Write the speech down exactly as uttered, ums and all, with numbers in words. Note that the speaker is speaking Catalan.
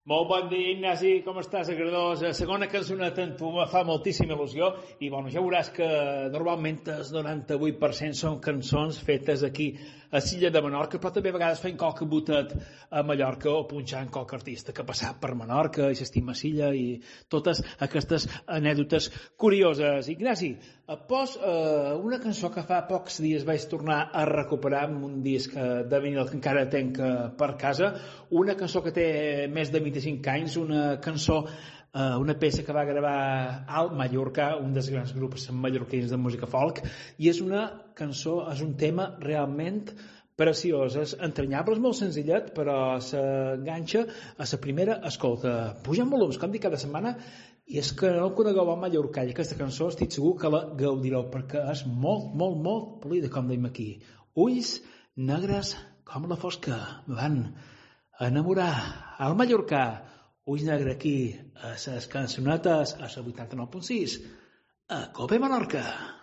Molt bon dia, Ignasi, com estàs, agradós? La segona cançoneta amb tu me fa moltíssima il·lusió i, bueno, ja veuràs que normalment el noranta-vuit per cent són cançons fetes aquí a l'illa de Menorca, però també a vegades fem qualque botet a Mallorca o punxant qualque artista que ha passat per Menorca i s'estima l'illa i totes aquestes anècdotes curioses. Ignasi, et pos eh, una cançó que fa pocs dies vaig tornar a recuperar amb un disc de vinil que encara tenc per casa, una cançó que té més de vint-i-cinc anys, una cançó, eh, una peça que va gravar al Mallorca, un dels grans grups mallorquins de música folk, i és una cançó, és un tema realment preciós, és entranyable, és molt senzillet, però s'enganxa a la primera escolta. Pujant volums, com dic cada setmana, i és que no el conegueu al mallorcà, i aquesta cançó estic segur que la gaudireu, perquè és molt, molt, molt polida, com dèiem aquí. Ulls negres com la fosca, me van enamorar al mallorcà. Ulls negre aquí a les cançonetes a la vuitanta-nou punt sis a Cope Menorca.